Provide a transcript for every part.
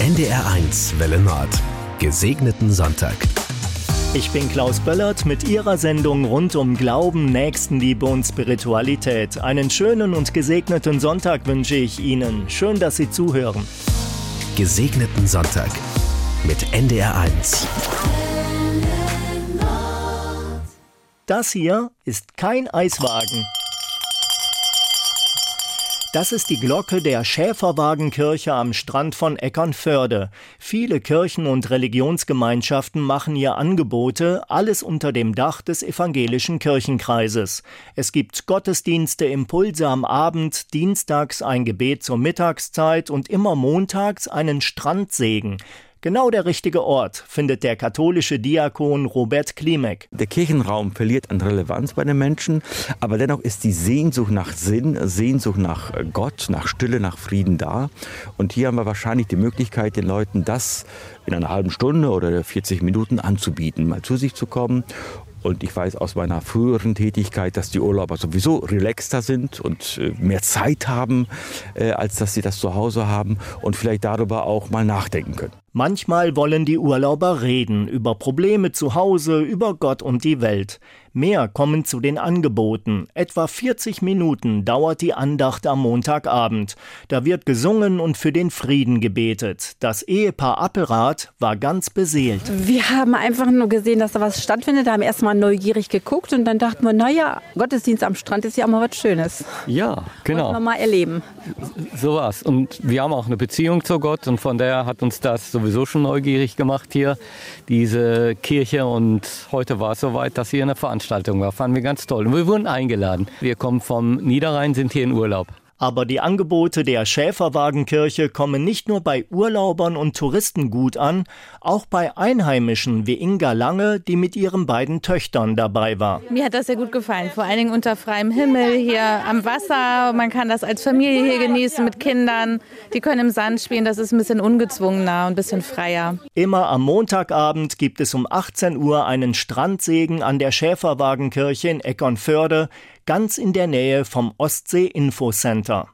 NDR1 Welle Nord. Gesegneten Sonntag. Ich bin Klaus Böllert mit Ihrer Sendung rund um Glauben, Nächstenliebe und Spiritualität. Einen schönen und gesegneten Sonntag wünsche ich Ihnen. Schön, dass Sie zuhören. Gesegneten Sonntag mit NDR1. Das hier ist kein Eiswagen. Das ist die Glocke der Schäferwagenkirche am Strand von Eckernförde. Viele Kirchen und Religionsgemeinschaften machen hier Angebote, alles unter dem Dach des evangelischen Kirchenkreises. Es gibt Gottesdienste, Impulse am Abend, dienstags ein Gebet zur Mittagszeit und immer montags einen Strandsegen. Genau der richtige Ort, findet der katholische Diakon Robert Klimek. Der Kirchenraum verliert an Relevanz bei den Menschen, aber dennoch ist die Sehnsucht nach Sinn, Sehnsucht nach Gott, nach Stille, nach Frieden da. Und hier haben wir wahrscheinlich die Möglichkeit, den Leuten das in einer halben Stunde oder 40 Minuten anzubieten, mal zu sich zu kommen. Und ich weiß aus meiner früheren Tätigkeit, dass die Urlauber sowieso relaxter sind und mehr Zeit haben, als dass sie das zu Hause haben und vielleicht darüber auch mal nachdenken können. Manchmal wollen die Urlauber reden über Probleme zu Hause, über Gott und die Welt. Mehr kommen zu den Angeboten. Etwa 40 Minuten dauert die Andacht am Montagabend. Da wird gesungen und für den Frieden gebetet. Das Ehepaar Appelrath war ganz beseelt. Wir haben einfach nur gesehen, dass da was stattfindet. Da haben erstmal neugierig geguckt und dann dachten wir, naja, Gottesdienst am Strand ist ja auch mal was Schönes. Ja, genau. Wollten wir mal erleben. So war's. Und wir haben auch eine Beziehung zu Gott und von daher hat uns das sowieso schon neugierig gemacht hier, diese Kirche. Und heute war es soweit, dass hier eine Veranstaltung war. Fanden wir ganz toll. Und wir wurden eingeladen. Wir kommen vom Niederrhein, sind hier in Urlaub. Aber die Angebote der Schäferwagenkirche kommen nicht nur bei Urlaubern und Touristen gut an, auch bei Einheimischen wie Inga Lange, die mit ihren beiden Töchtern dabei war. Mir hat das sehr gut gefallen, vor allen Dingen unter freiem Himmel, hier am Wasser. Man kann das als Familie hier genießen mit Kindern. Die können im Sand spielen, das ist ein bisschen ungezwungener und ein bisschen freier. Immer am Montagabend gibt es um 18 Uhr einen Strandsegen an der Schäferwagenkirche in Eckernförde, ganz in der Nähe vom Ostsee-Infocenter.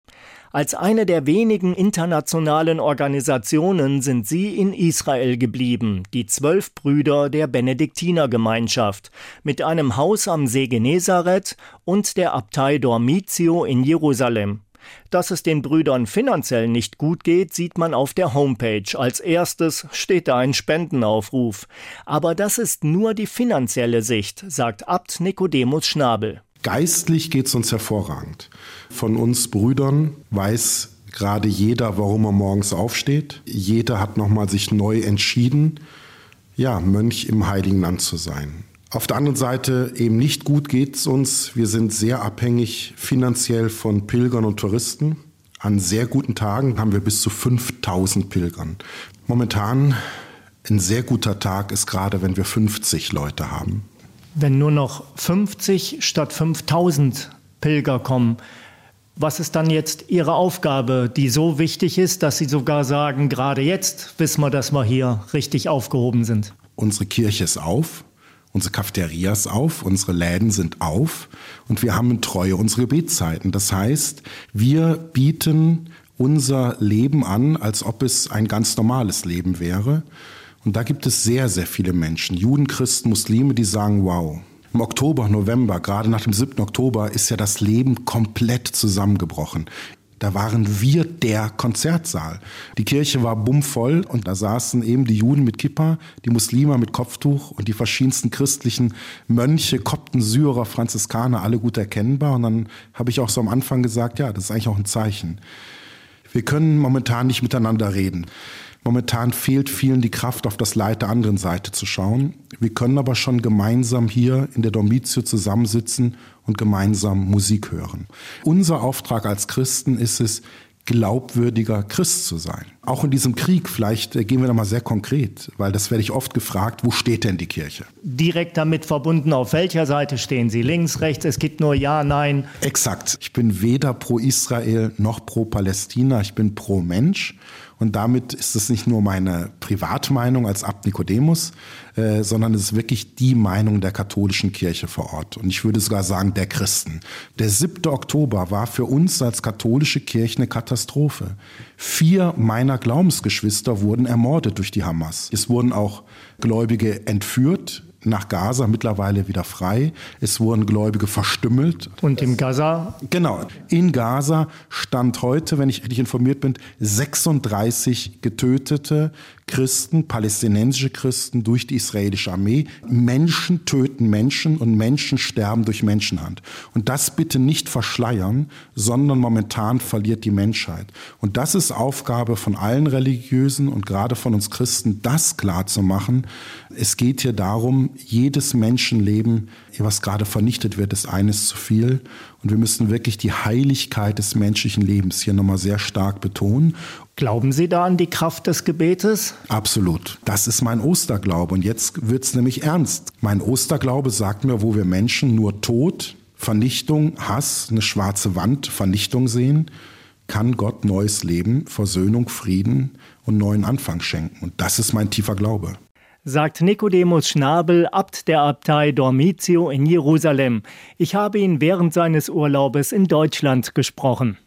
Als eine der wenigen internationalen Organisationen sind sie in Israel geblieben, die 12 Brüder der Benediktinergemeinschaft, mit einem Haus am See Genezareth und der Abtei Dormitio in Jerusalem. Dass es den Brüdern finanziell nicht gut geht, sieht man auf der Homepage. Als erstes steht da ein Spendenaufruf. Aber das ist nur die finanzielle Sicht, sagt Abt Nikodemus Schnabel. Geistlich geht's uns hervorragend. Von uns Brüdern weiß gerade jeder, warum er morgens aufsteht. Jeder hat nochmal sich neu entschieden, ja, Mönch im Heiligen Land zu sein. Auf der anderen Seite eben nicht gut geht's uns. Wir sind sehr abhängig finanziell von Pilgern und Touristen. An sehr guten Tagen haben wir bis zu 5000 Pilgern. Momentan ein sehr guter Tag ist gerade, wenn wir 50 Leute haben. Wenn nur noch 50 statt 5000 Pilger kommen, was ist dann jetzt Ihre Aufgabe, die so wichtig ist, dass Sie sogar sagen, gerade jetzt wissen wir, dass wir hier richtig aufgehoben sind? Unsere Kirche ist auf, unsere Cafeteria ist auf, unsere Läden sind auf und wir haben in Treue unsere Gebetszeiten. Das heißt, wir bieten unser Leben an, als ob es ein ganz normales Leben wäre. Und da gibt es sehr, sehr viele Menschen, Juden, Christen, Muslime, die sagen, wow, im Oktober, November, gerade nach dem 7. Oktober ist ja das Leben komplett zusammengebrochen. Da waren wir der Konzertsaal. Die Kirche war bummvoll und da saßen eben die Juden mit Kippa, die Muslime mit Kopftuch und die verschiedensten christlichen Mönche, Kopten, Syrer, Franziskaner, alle gut erkennbar. Und dann habe ich auch so am Anfang gesagt, ja, das ist eigentlich auch ein Zeichen. Wir können momentan nicht miteinander reden. Momentan fehlt vielen die Kraft, auf das Leid der anderen Seite zu schauen. Wir können aber schon gemeinsam hier in der Dormitio zusammensitzen und gemeinsam Musik hören. Unser Auftrag als Christen ist es, glaubwürdiger Christ zu sein. Auch in diesem Krieg, vielleicht gehen wir da mal sehr konkret, weil das werde ich oft gefragt, wo steht denn die Kirche? Direkt damit verbunden, auf welcher Seite stehen Sie? Links, rechts, es gibt nur Ja, Nein. Exakt. Ich bin weder pro Israel noch pro Palästina, ich bin pro Mensch. Und damit ist es nicht nur meine Privatmeinung als Abt Nikodemus, sondern es ist wirklich die Meinung der katholischen Kirche vor Ort. Und ich würde sogar sagen, der Christen. Der 7. Oktober war für uns als katholische Kirche eine Katastrophe. Katastrophe. 4 meiner Glaubensgeschwister wurden ermordet durch die Hamas. Es wurden auch Gläubige entführt nach Gaza, mittlerweile wieder frei. Es wurden Gläubige verstümmelt. Und im Gaza? Genau. In Gaza stand heute, wenn ich richtig informiert bin, 36 getötete Christen, palästinensische Christen durch die israelische Armee. Menschen töten Menschen und Menschen sterben durch Menschenhand. Und das bitte nicht verschleiern, sondern momentan verliert die Menschheit. Und das ist Aufgabe von allen Religiösen und gerade von uns Christen, das klar zu machen. Es geht hier darum, jedes Menschenleben, was gerade vernichtet wird, ist eines zu viel. Und wir müssen wirklich die Heiligkeit des menschlichen Lebens hier nochmal sehr stark betonen. Glauben Sie da an die Kraft des Gebetes? Absolut. Das ist mein Osterglaube. Und jetzt wird's nämlich ernst. Mein Osterglaube sagt mir, wo wir Menschen nur Tod, Vernichtung, Hass, eine schwarze Wand, Vernichtung sehen, kann Gott neues Leben, Versöhnung, Frieden und neuen Anfang schenken. Und das ist mein tiefer Glaube. Sagt Nikodemus Schnabel, Abt der Abtei Dormitio in Jerusalem. Ich habe ihn während seines Urlaubes in Deutschland gesprochen.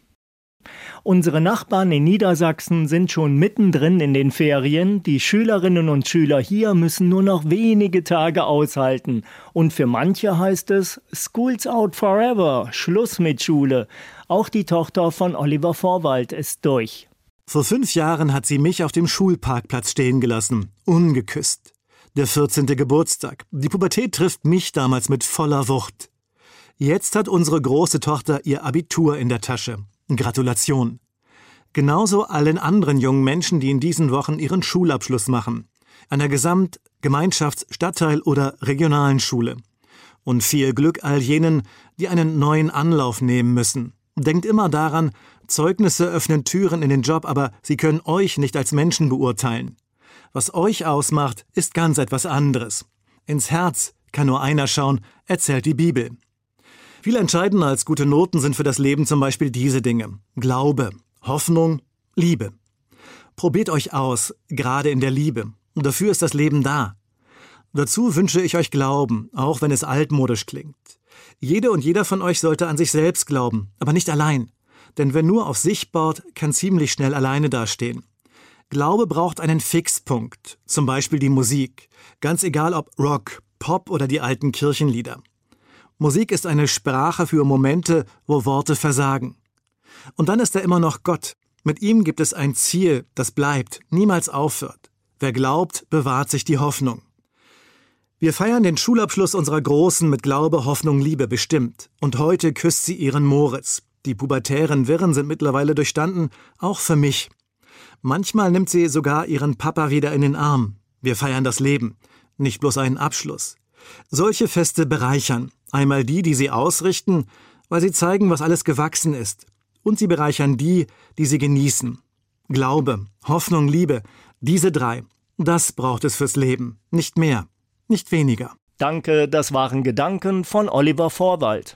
Unsere Nachbarn in Niedersachsen sind schon mittendrin in den Ferien. Die Schülerinnen und Schüler hier müssen nur noch wenige Tage aushalten. Und für manche heißt es, School's out forever, Schluss mit Schule. Auch die Tochter von Oliver Vorwald ist durch. Vor 5 Jahren hat sie mich auf dem Schulparkplatz stehen gelassen, ungeküsst. Der 14. Geburtstag. Die Pubertät trifft mich damals mit voller Wucht. Jetzt hat unsere große Tochter ihr Abitur in der Tasche. Gratulation. Genauso allen anderen jungen Menschen, die in diesen Wochen ihren Schulabschluss machen. An der Gesamt-, Gemeinschafts-, Stadtteil- oder regionalen Schule. Und viel Glück all jenen, die einen neuen Anlauf nehmen müssen. Denkt immer daran, Zeugnisse öffnen Türen in den Job, aber sie können euch nicht als Menschen beurteilen. Was euch ausmacht, ist ganz etwas anderes. Ins Herz kann nur einer schauen, erzählt die Bibel. Viel entscheidender als gute Noten sind für das Leben zum Beispiel diese Dinge. Glaube, Hoffnung, Liebe. Probiert euch aus, gerade in der Liebe. Und dafür ist das Leben da. Dazu wünsche ich euch Glauben, auch wenn es altmodisch klingt. Jede und jeder von euch sollte an sich selbst glauben, aber nicht allein. Denn wer nur auf sich baut, kann ziemlich schnell alleine dastehen. Glaube braucht einen Fixpunkt, zum Beispiel die Musik. Ganz egal ob Rock, Pop oder die alten Kirchenlieder. Musik ist eine Sprache für Momente, wo Worte versagen. Und dann ist da immer noch Gott. Mit ihm gibt es ein Ziel, das bleibt, niemals aufhört. Wer glaubt, bewahrt sich die Hoffnung. Wir feiern den Schulabschluss unserer Großen mit Glaube, Hoffnung, Liebe bestimmt. Und heute küsst sie ihren Moritz. Die pubertären Wirren sind mittlerweile durchstanden, auch für mich. Manchmal nimmt sie sogar ihren Papa wieder in den Arm. Wir feiern das Leben, nicht bloß einen Abschluss. Solche Feste bereichern. Einmal die sie ausrichten, weil sie zeigen, was alles gewachsen ist. Und sie bereichern die sie genießen. Glaube, Hoffnung, Liebe, diese 3, das braucht es fürs Leben. Nicht mehr, nicht weniger. Danke, das waren Gedanken von Oliver Vorwald.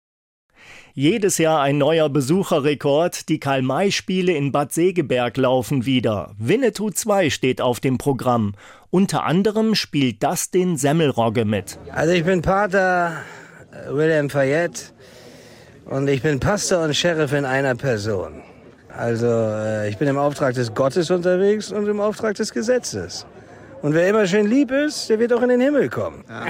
Jedes Jahr ein neuer Besucherrekord. Die Karl-May-Spiele in Bad Segeberg laufen wieder. Winnetou 2 steht auf dem Programm. Unter anderem spielt Dustin Semmelrogge mit. Also ich bin Pater William Fayette und ich bin Pastor und Sheriff in einer Person. Also ich bin im Auftrag des Gottes unterwegs und im Auftrag des Gesetzes. Und wer immer schön lieb ist, der wird auch in den Himmel kommen. Ja.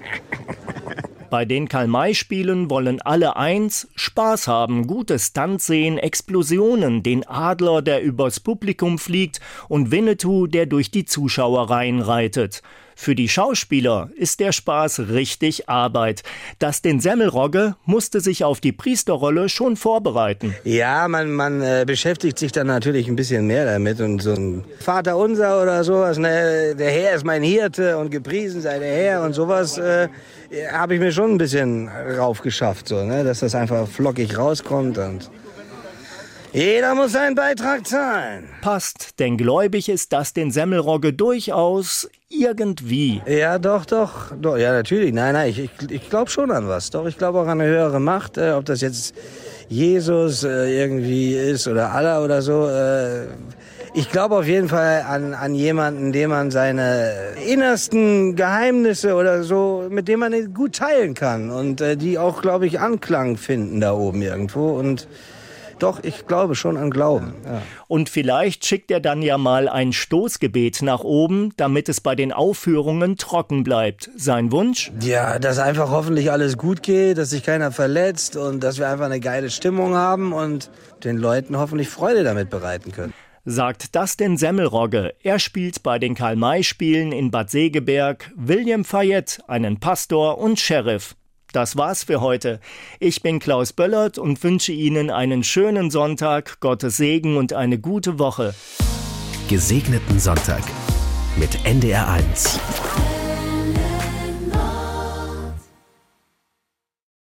Bei den Karl-May-Spielen wollen alle eins: Spaß haben, gute Stunts sehen, Explosionen, den Adler, der übers Publikum fliegt, und Winnetou, der durch die Zuschauerreihen reitet. Für die Schauspieler ist der Spaß richtig Arbeit. Dustin Semmelrogge musste sich auf die Priesterrolle schon vorbereiten. Ja, man beschäftigt sich dann natürlich ein bisschen mehr damit. Und so ein Vaterunser oder sowas, ne? Der Herr ist mein Hirte und gepriesen sei der Herr und sowas, habe ich mir schon ein bisschen raufgeschafft, so, ne? Dass das einfach flockig rauskommt und jeder muss seinen Beitrag zahlen. Passt, denn gläubig ist Dustin Semmelrogge durchaus irgendwie. Ja, doch, ja, natürlich. Nein, ich glaube schon an was. Doch, ich glaube auch an eine höhere Macht. Ob das jetzt Jesus irgendwie ist oder Allah oder so. Ich glaube auf jeden Fall an jemanden, dem man seine innersten Geheimnisse oder so, mit dem man gut teilen kann. Und die auch, glaube ich, Anklang finden da oben irgendwo. Und Doch, ich glaube schon an Glauben. Ja. Und vielleicht schickt er dann ja mal ein Stoßgebet nach oben, damit es bei den Aufführungen trocken bleibt. Sein Wunsch? Ja, dass einfach hoffentlich alles gut geht, dass sich keiner verletzt und dass wir einfach eine geile Stimmung haben und den Leuten hoffentlich Freude damit bereiten können. Sagt Dustin Semmelrogge. Er spielt bei den Karl-May-Spielen in Bad Segeberg William Fayette, einen Pastor und Sheriff. Das war's für heute. Ich bin Klaus Böllert und wünsche Ihnen einen schönen Sonntag, Gottes Segen und eine gute Woche. Gesegneten Sonntag mit NDR1.